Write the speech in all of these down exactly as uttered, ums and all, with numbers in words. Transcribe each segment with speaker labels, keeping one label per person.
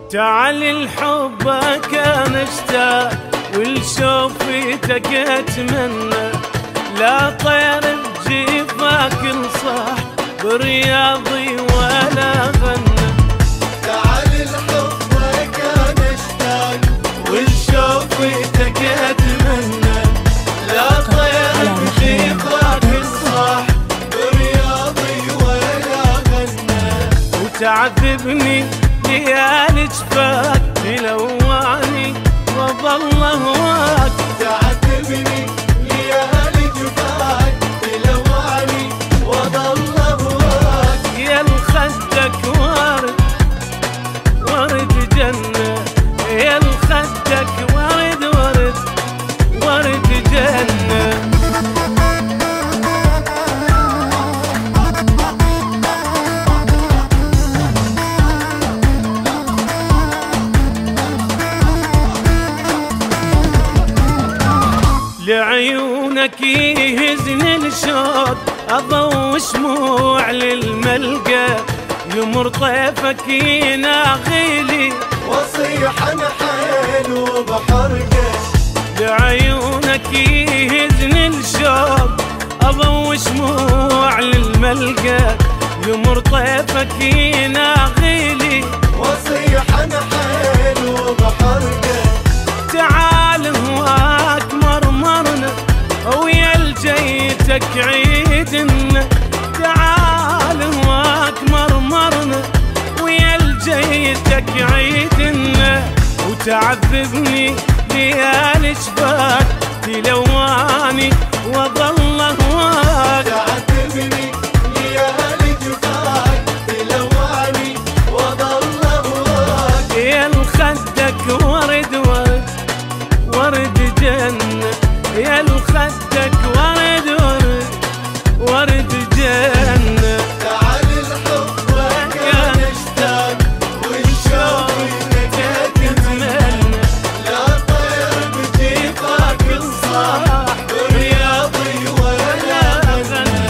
Speaker 1: تعال لحبك انا اشتاق ولشوفتك اتمنى، لا طير بجيفك انصح برياضي ولا غنى.
Speaker 2: تعال لحبك انا اشتاق
Speaker 1: ولشوفتك اتمنى، لا طير بجيفك انصح
Speaker 2: برياضي ولا غنى.
Speaker 1: وتعذبني ليالي جفاك تلوعني وظل هواك.
Speaker 2: تعذبني ليالي جفاك تلوعني وظل هواك.
Speaker 1: يا لخدك ورد ورد جنة، يا لخدك ورد ورد ورد جنة. لعيونك يهزني الشوق اضو شموع للملقى، يمر طيفك يناغيلي
Speaker 2: وصيح نحيل وبحرقه.
Speaker 1: لعيونك يهزني الشوق اضو شموع للملقى، يمر طيفك يناغيلي
Speaker 2: وصيح نحيل وبحرقه.
Speaker 1: تعال هواك مرمرنا ويا الجيتك عيدنا، تعال هواك مرمرنا ويا الجيتك عيدنا. وتعذبني ليالي جفاك تلواني وظل هواك.
Speaker 2: تعذبني ليالي جفاك تلواني وظل هواك.
Speaker 1: يا لخدك ورد ورد ورد جنة، يا لخدك ورد ورد ورد جنة.
Speaker 2: تعال لحبك انا اشتاق ولشوفتك اتمنى، لا طير بجيفك انصح برياضي ولا غنى.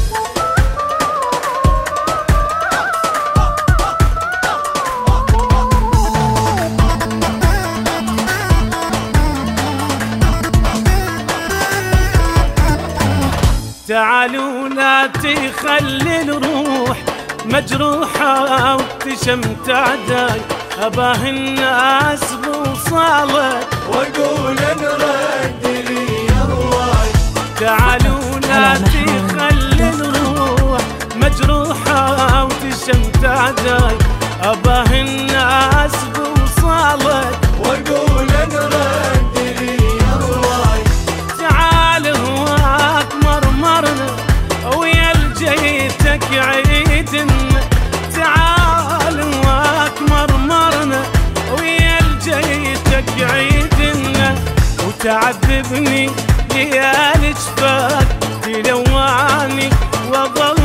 Speaker 1: تعالوا لا تخلي الروح مجروحة وتشمت عداي، أباه الناس بوصالك
Speaker 2: واقول نرد لي ارواي.
Speaker 1: تعالوا لا تخلي الروح مجروحة وتشمت عداي، أباه الناس بوصالك
Speaker 2: واقول نرد لي ارواي.
Speaker 1: تعال هواك مرمرنا ويا الجيتك عيدنا، تعال هواك مرمرنا ويا الجيتك عيدنا. وتعذبني ليالي جفاك تلواني وظل